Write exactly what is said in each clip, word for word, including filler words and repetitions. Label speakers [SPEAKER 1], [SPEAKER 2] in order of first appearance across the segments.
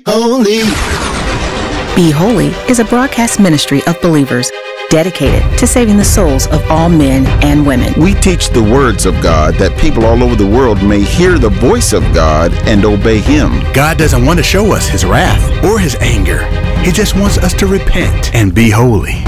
[SPEAKER 1] holy.
[SPEAKER 2] Be Holy is a broadcast ministry of believers dedicated to saving the souls of all men and women.
[SPEAKER 3] We teach the words of God that people all over the world may hear the voice of God and obey Him.
[SPEAKER 4] God doesn't want to show us His wrath or His anger. He just wants us to repent and be holy.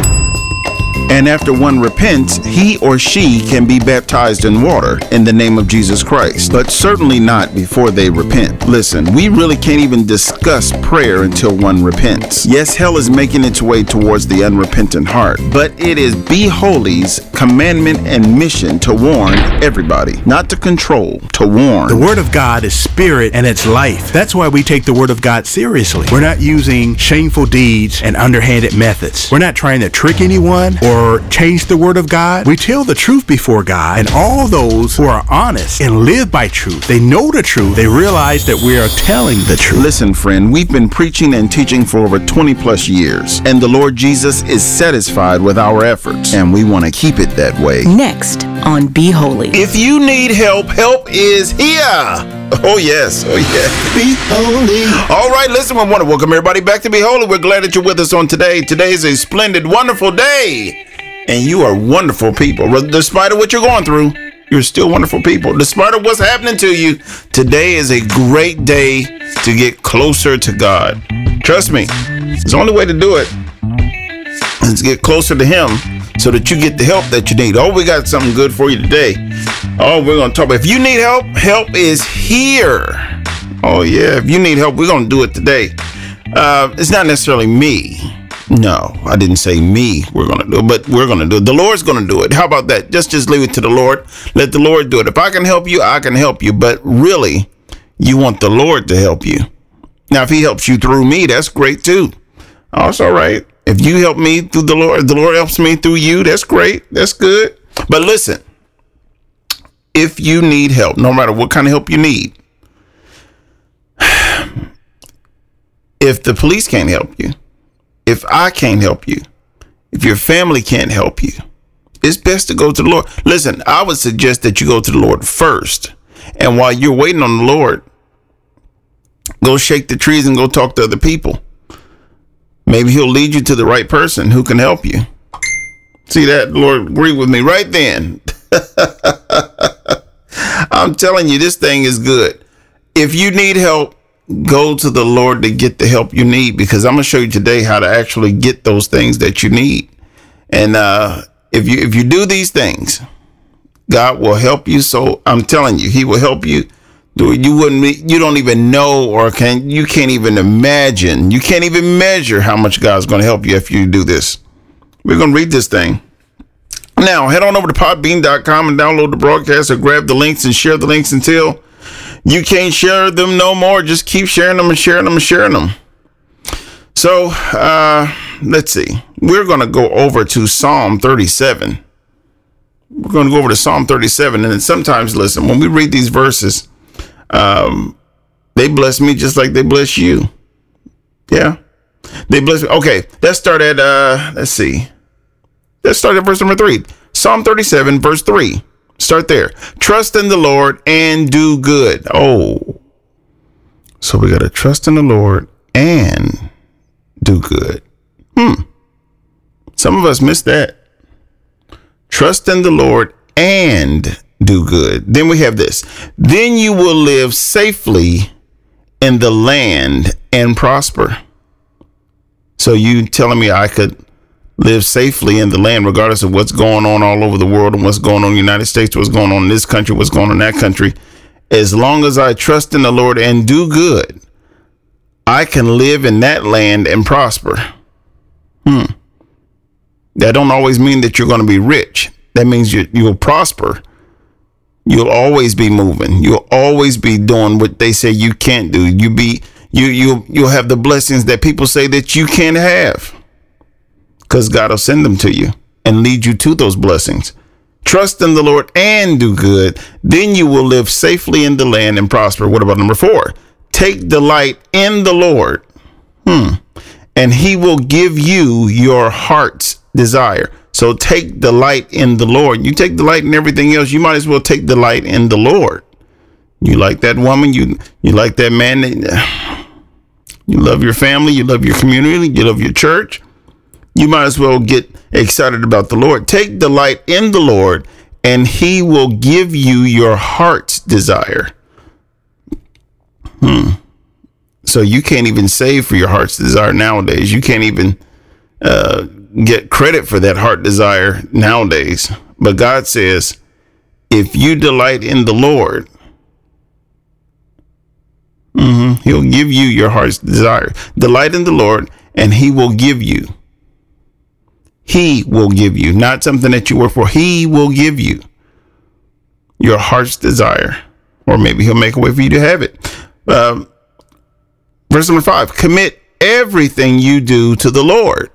[SPEAKER 3] And after one repents, he or she can be baptized in water in the name of Jesus Christ, but certainly not before they repent. Listen, we really can't even discuss prayer until one repents. Yes, hell is making its way towards the unrepentant heart, but it is Be Holy's commandment and mission to warn everybody, not to control, to warn.
[SPEAKER 4] The Word of God is spirit and it's life. That's why we take the Word of God seriously. We're not using shameful deeds and underhanded methods. We're not trying to trick anyone or change the Word of God. We tell the truth before God, and all those who are honest and live by truth, they know the truth, they realize that we are telling the truth.
[SPEAKER 3] Listen, friend, we've been preaching and teaching for over twenty plus years, and the Lord Jesus is satisfied with our efforts, and we want to keep it that way.
[SPEAKER 2] Next on Be Holy.
[SPEAKER 3] If you need help, help is here. Oh, yes. Oh, yeah.
[SPEAKER 1] Be holy.
[SPEAKER 3] All right, listen, I want to welcome everybody back to Be Holy. We're glad that you're with us on today. Today is a splendid, wonderful day. And you are wonderful people. Despite of what you're going through, you're still wonderful people. Despite of what's happening to you, today is a great day to get closer to God. Trust me, it's the only way to do it is to get closer to Him so that you get the help that you need. Oh, we got something good for you today. Oh, we're going to talk about, if you need help, help is here. Oh, yeah, if you need help, we're going to do it today. Uh, it's not necessarily me. No, I didn't say me we're going to do it, but we're going to do it. The Lord's going to do it. How about that? Just just leave it to the Lord. Let the Lord do it. If I can help you, I can help you. But really, you want the Lord to help you. Now, if He helps you through me, that's great too. Oh, it's all right. If you help me through the Lord, the Lord helps me through you, that's great. That's good. But listen, if you need help, no matter what kind of help you need, if the police can't help you, if I can't help you, if your family can't help you, it's best to go to the Lord. Listen, I would suggest that you go to the Lord first. And while you're waiting on the Lord, go shake the trees and go talk to other people. Maybe He'll lead you to the right person who can help you. See that? The Lord agreed with me right then. I'm telling you, this thing is good. If you need help, go to the Lord to get the help you need, because I'm going to show you today how to actually get those things that you need. And uh, if you if you do these things, God will help you. So I'm telling you, He will help you. You wouldn't, you don't even know, or can you can't even imagine. You can't even measure how much God's going to help you if you do this. We're going to read this thing. Now, head on over to podbean dot com and download the broadcast, or grab the links and share the links until you can't share them no more. Just keep sharing them and sharing them and sharing them. So, uh, let's see. We're going to go over to Psalm thirty-seven. We're going to go over to Psalm thirty-seven. And then sometimes, listen, when we read these verses, um, they bless me just like they bless you. Yeah. They bless me. Okay, let's start at, uh, let's see. Let's start at verse number three. Psalm thirty-seven, verse three. Start there. Trust in the Lord and do good. Oh, so we got to trust in the Lord and do good. Hmm. Some of us missed that. Trust in the Lord and do good. Then we have this. Then you will live safely in the land and prosper. So you telling me I could live safely in the land, regardless of what's going on all over the world and what's going on in the United States, what's going on in this country, what's going on in that country. As long as I trust in the Lord and do good, I can live in that land and prosper. Hmm. That don't always mean that you're going to be rich. That means you, you'll prosper. You'll always be moving. You'll always be doing what they say you can't do. You be you you you'll have the blessings that people say that you can't have, because God will send them to you and lead you to those blessings. Trust in the Lord and do good. Then you will live safely in the land and prosper. What about number four? Take delight in the Lord. Hmm. And He will give you your heart's desire. So take delight in the Lord. You take delight in everything else. You might as well take delight in the Lord. You like that woman? You you like that man? You love your family. You love your community. You love your church. You might as well get excited about the Lord. Take delight in the Lord, and he will give you your heart's desire. Hmm. So you can't even save for your heart's desire nowadays. You can't even uh, get credit for that heart desire nowadays. But God says, if you delight in the Lord, mm-hmm, he'll give you your heart's desire. Delight in the Lord, and he will give you. He will give you, not something that you work for. He will give you your heart's desire, or maybe he'll make a way for you to have it. Um, verse number five, commit everything you do to the Lord.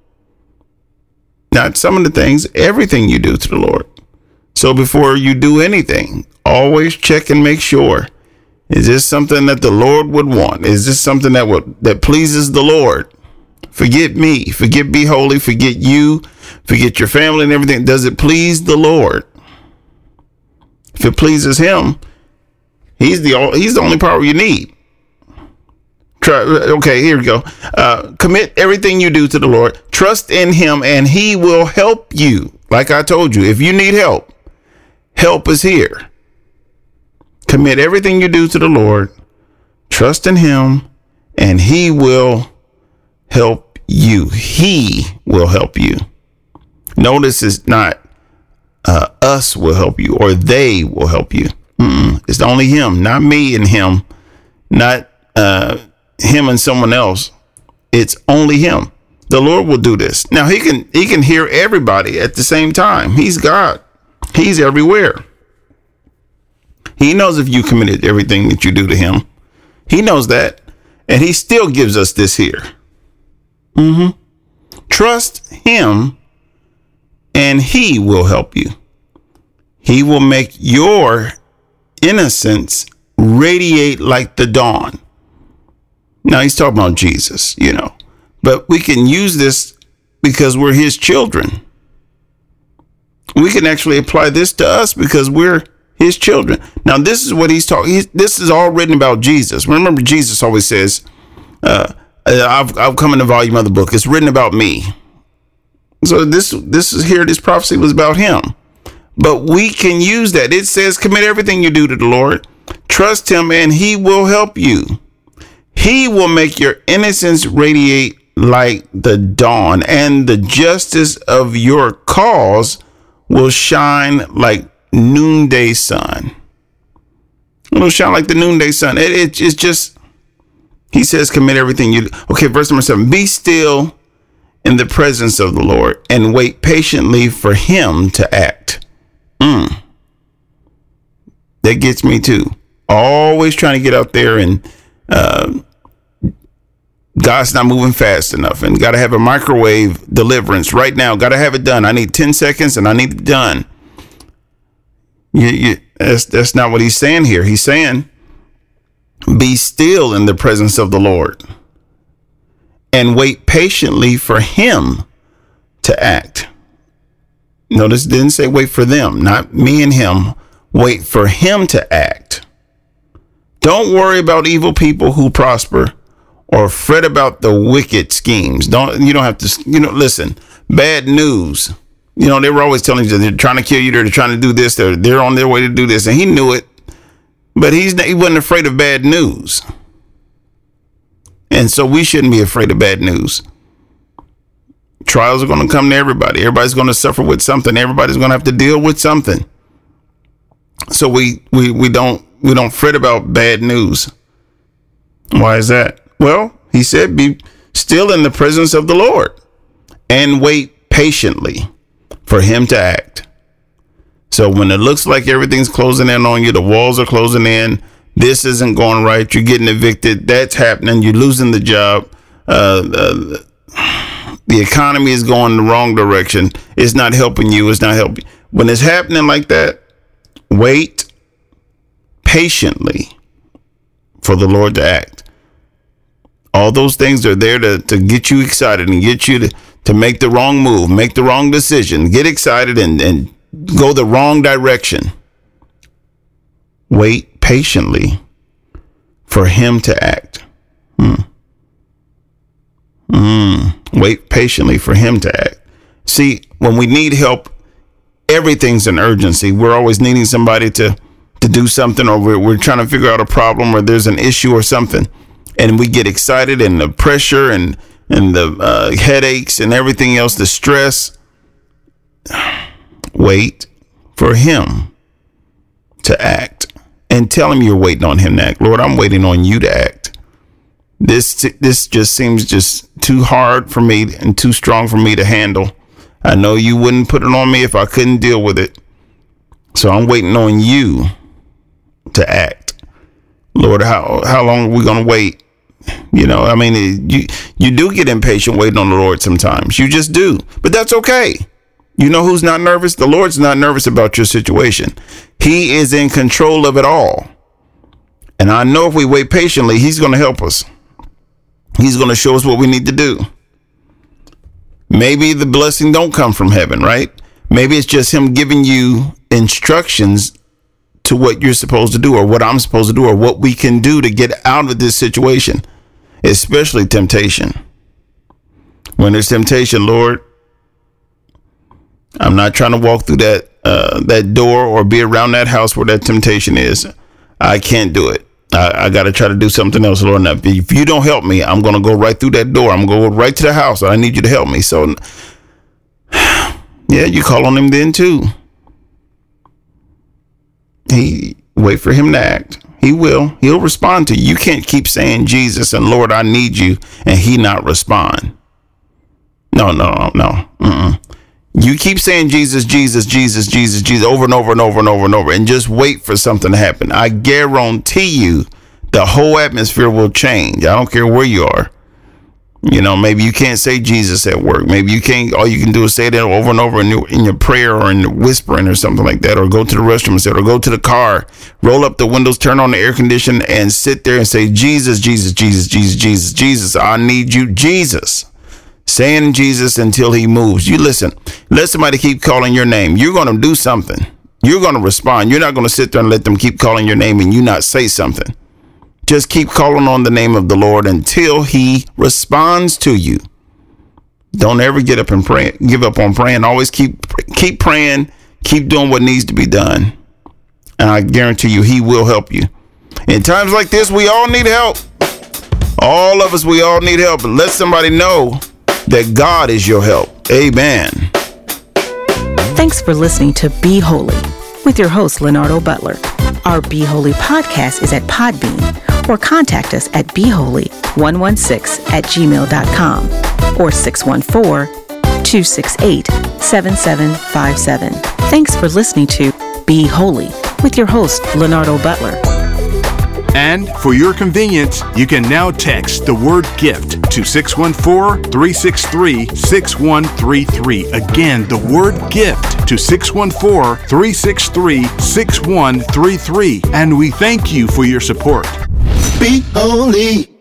[SPEAKER 3] Not some of the things, everything you do to the Lord. So before you do anything, always check and make sure, is this something that the Lord would want? Is this something that would, that pleases the Lord? Forget me, forget be holy, forget you, forget your family and everything. Does it please the Lord? If it pleases him, he's the he's the only power you need. Try, okay, here we go. Uh, commit everything you do to the Lord. Trust in him, and he will help you. Like I told you, if you need help, help is here. Commit everything you do to the Lord. Trust in him, and he will help you. He will help you. Notice it's not uh, us will help you or they will help you. Mm-mm. It's only him, not me and him, not uh, him and someone else. It's only him. The Lord will do this. Now he can he can hear everybody at the same time. He's God. He's everywhere. He knows if you committed everything that you do to him. He knows that. And he still gives us this here. Mm-hmm. Trust him, and he will help you. He will make your innocence radiate like the dawn. Now he's talking about Jesus, you know, but we can use this because we're his children. We can actually apply this to us because we're his children. Now this is what he's talking. This is all written about Jesus. Remember, Jesus always says, uh, I've, I've come in the volume of the book. It's written about me. So this, this is here. This prophecy was about him, but we can use that. It says, commit everything you do to the Lord, trust him, and he will help you. He will make your innocence radiate like the dawn, and the justice of your cause will shine like noonday sun. It'll shine like the noonday sun. It, it, it's just, he says, commit everything you do. Okay, verse number seven. Be still in the presence of the Lord and wait patiently for him to act. Mm. That gets me too. Always trying to get out there and uh, God's not moving fast enough, and got to have a microwave deliverance right now. Got to have it done. I need ten seconds and I need it done. You, you, that's, that's not what he's saying here. He's saying, be still in the presence of the Lord and wait patiently for him to act. Notice it didn't say wait for them, not me and him. Wait for him to act. Don't worry about evil people who prosper or fret about the wicked schemes. Don't, you don't have to, you know, listen, bad news. You know, they were always telling you they're trying to kill you. They're trying to do this. They're, they're on their way to do this. And he knew it. But he's he wasn't afraid of bad news. And so we shouldn't be afraid of bad news. Trials are going to come to everybody. Everybody's going to suffer with something. Everybody's going to have to deal with something. So we we we don't we don't fret about bad news. Why is that? Well, he said, be still in the presence of the Lord and wait patiently for him to act. So when it looks like everything's closing in on you, the walls are closing in, this isn't going right, you're getting evicted, that's happening, you're losing the job, uh, the, the economy is going the wrong direction, it's not helping you, it's not helping. When it's happening like that, wait patiently for the Lord to act. All those things are there to, to get you excited and get you to, to make the wrong move, make the wrong decision, get excited and, and go the wrong direction. Wait patiently for him to act. Hmm. Wait patiently for him to act. See, when we need help, everything's an urgency. We're always needing somebody to, to do something, or we're, we're trying to figure out a problem, or there's an issue or something. And we get excited, and the pressure and, and the uh, headaches and everything else, the stress. Wait for him to act, and tell him you're waiting on him to act. Lord, I'm waiting on you to act. This this just seems just too hard for me and too strong for me to handle. I know you wouldn't put it on me if I couldn't deal with it. So I'm waiting on you to act. Lord, how how long are we going to wait? You know, I mean, you you do get impatient waiting on the Lord sometimes. You just do. But that's okay. You know who's not nervous? The Lord's not nervous about your situation. He is in control of it all. And I know if we wait patiently, he's going to help us. He's going to show us what we need to do. Maybe the blessing don't come from heaven, right? Maybe it's just him giving you instructions to what you're supposed to do, or what I'm supposed to do, or what we can do to get out of this situation, especially temptation. When there's temptation, Lord, I'm not trying to walk through that uh, that door or be around that house where that temptation is. I can't do it. I, I got to try to do something else, Lord. Now, if you don't help me, I'm going to go right through that door. I'm going to go right to the house. I need you to help me. So, yeah, you call on him then too. He wait for him to act. He will. He'll respond to you. You can't keep saying Jesus and Lord, I need you, and he not respond. No, no, no. Mm-mm. You keep saying Jesus, Jesus, Jesus, Jesus, Jesus over and over and over and over and over, and just wait for something to happen. I guarantee you the whole atmosphere will change. I don't care where you are. You know, maybe you can't say Jesus at work. Maybe you can't. All you can do is say that over and over in your, in your prayer, or in whispering or something like that, or go to the restroom and say, or go to the car, roll up the windows, turn on the air conditioner, and sit there and say, Jesus, Jesus, Jesus, Jesus, Jesus, Jesus, I need you, Jesus. Saying Jesus until he moves. You listen, let somebody keep calling your name. You're going to do something. You're going to respond. You're not going to sit there and let them keep calling your name and you not say something. Just keep calling on the name of the Lord until he responds to you. Don't ever get up and pray, give up on praying. Always keep keep praying. Keep doing what needs to be done. And I guarantee you, he will help you. In times like this, we all need help. All of us, we all need help. And let somebody know that God is your help. Amen.
[SPEAKER 2] Thanks for listening to Be Holy with your host, Leonardo Butler. Our Be Holy podcast is at Podbean, or contact us at be holy one one six at gmail dot com or six one four, two six eight, seven seven five seven. Thanks for listening to Be Holy with your host, Leonardo Butler.
[SPEAKER 4] And for your convenience, you can now text the word GIFT to six one four, three six three, six one three three. Again, the word GIFT to six one four, three six three, six one three three. And we thank you for your support.
[SPEAKER 1] Be holy.